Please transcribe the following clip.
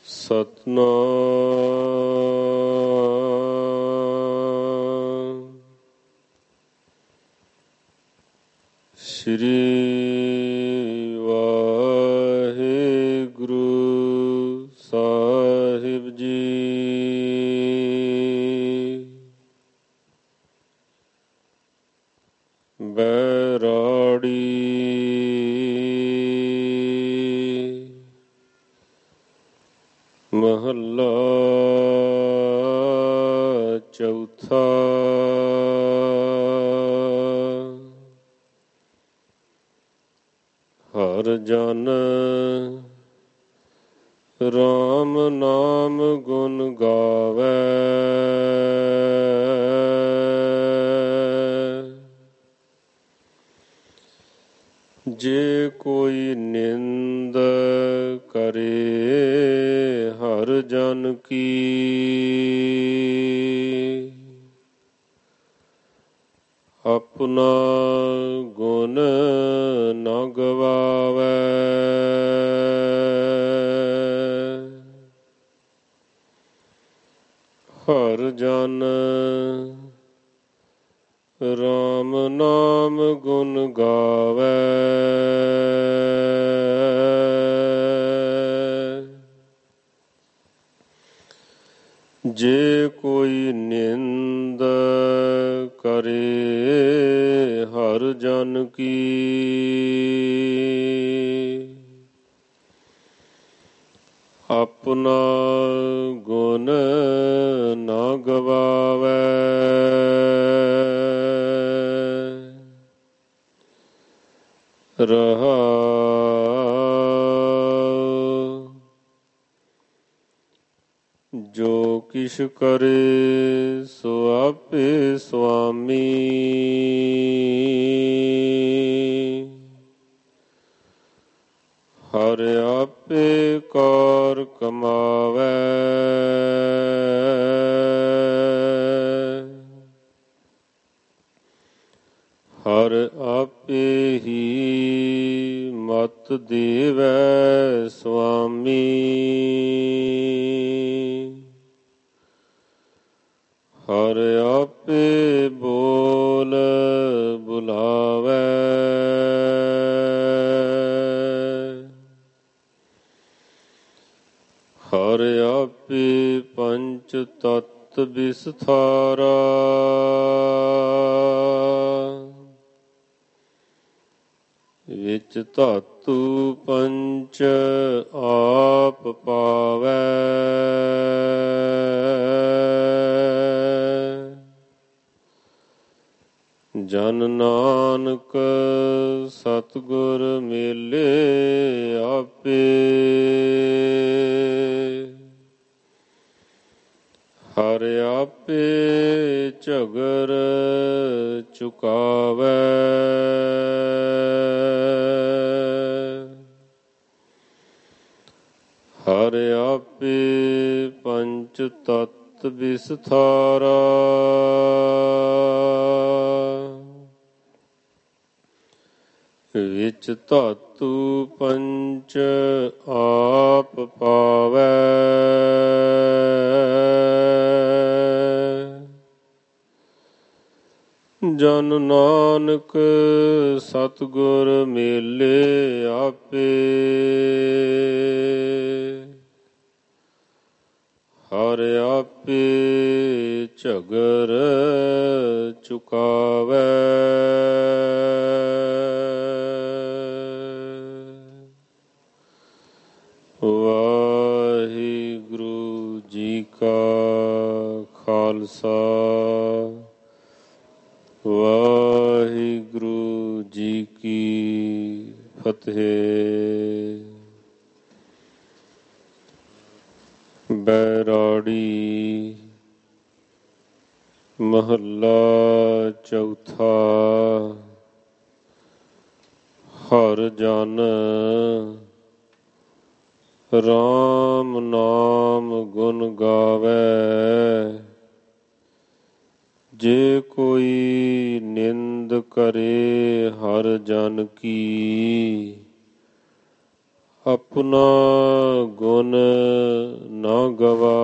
ਸਤਨਾਮ ਸ਼੍ਰੀ ਵਾਹਿਗੁਰੂ ਸਾਹਿਬ ਜੀ। ਬੈਰਾੜੀ ਮਹੱਲਾ ਚੌਥਾ। ਹਰਿ ਜਨ ਰਾਮ ਨਾਮ ਗੁਣ ਗਾਵੈ, ਜੇ ਕੋਈ ਨਿੰਦ ਕਰੇ ਹਰਿ ਜਨ ਕੀ, ਆਪਣਾ ਗੁਣ ਨ ਗਵਾਵੈ। ਹਰਿ ਜਨ ਰਾਮ ਨਾਮ ਗੁਣ ਗਾਵੈ, ਜੇ ਕੋਈ ਨਿੰਦ ਕਰੇ ਹਰਿ ਜਨ ਕੀ, ਆਪਣਾ ਗੁਣ ਨ ਗਵਾਵੈ। ਰਹਾਉ ਜੋ ਕਿਛ ਕਰੇ ਸੋ ਆਪੇ ਸੁਆਮੀ, ਹਰਿ ਆਪੇ ਕਾਰ ਕਮਾਵੈ। ਹਰਿ ਆਪੇ ਹੀ ਮਤਿ ਦੇਵੈ ਸੁਆਮੀ, ਹਰਿ ਆਪੇ ਬੋਲ ਬੁਲਾਵੈ। ਹਰਿ ਆਪੇ ਪੰਚ ਤਤ ਵਿਸਥਾਰਾ, ਵਿੱਚ ਧਾਤੂ ਪੰਚ ਆਪ ਪਾਵੈ। ਜਨ ਨਾਨਕ ਸਤਿਗੁਰ ਮੇਲੇ ਆਪੇ, ਹਰਿ ਆਪੇ ਝਗਰ ਚੁਕਾਵੈ। ਹਰਿ ਆਪੇ ਪੰਚ ਤਤ ਵਿਸਥਾਰਾ, ਵਿੱਚ ਧਾਤੂ ਪੰਚ ਆਪ ਪਾਵੈ। ਜਨ ਨਾਨਕ ਸਤਿਗੁਰ ਮੇਲੇ ਆਪੇ, ਹਰਿ ਆਪੇ ਝਗਰ ਚੁਕਾਵੈ। ਵਾਹਿਗੁਰੂ ਜੀ ਕਾ ਖਾਲਸਾ, ਵਾਹਿਗੁਰੂ ਜੀ ਕੀ ਫਤਿਹ। ਬੈਰਾੜੀ ਮਹੱਲਾ ਚੌਥਾ। ਹਰਿ ਜਨ ਰਾਮ ਨਾਮ ਗੁਣ ਗਾਵੈ, ਜੇ ਕੋਈ ਨਿੰਦ ਕਰੇ ਹਰਿ ਜਨ ਕੀ, ਆਪਣਾ ਗੁਣ ਨਾ ਗਵਾਵੇ।